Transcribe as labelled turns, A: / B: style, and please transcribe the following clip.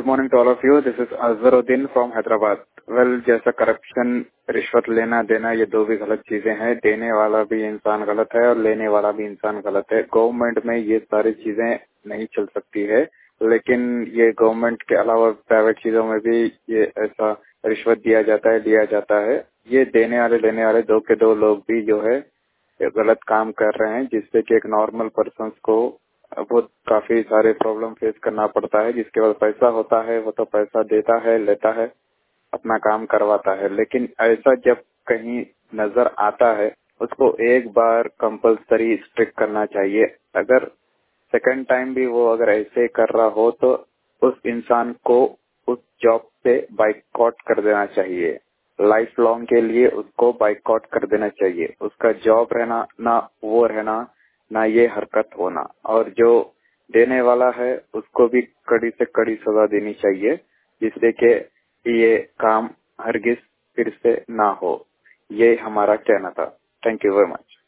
A: morning to all of you. This is Azharuddin from Hyderabad. Well, जैसा corruption, रिश्वत लेना देना, ये दो भी गलत चीजें हैं। देने वाला भी इंसान गलत है और लेने वाला भी इंसान गलत है। गवर्नमेंट में ये सारी चीजें नहीं चल सकती है, लेकिन ये गवर्नमेंट के अलावा प्राइवेट चीजों में भी ये ऐसा रिश्वत दिया जाता है, लिया जाता है। ये देने वाले लेने वाले दो के दो लोग भी जो है गलत काम कर रहे हैं, जिससे कि एक नॉर्मल पर्सन को बहुत काफी सारे प्रॉब्लम फेस करना पड़ता है। जिसके बाद पैसा होता है वो तो पैसा देता है, लेता है, अपना काम करवाता है। लेकिन ऐसा जब कहीं नजर आता है उसको एक बार कंपल्सरी स्ट्रिक्ट करना चाहिए। अगर सेकंड टाइम भी वो अगर ऐसे कर रहा हो तो उस इंसान को उस जॉब से बाइकआउट कर देना चाहिए। लाइफ लॉन्ग के लिए उसको बाइकआउट कर देना चाहिए। उसका जॉब रहना ना वो रहना, ना ये हरकत होना। और जो देने वाला है उसको भी कड़ी से कड़ी सजा देनी चाहिए, जिससे कि ये काम हरगिज फिर से ना हो। ये हमारा कहना था। Thank you very much.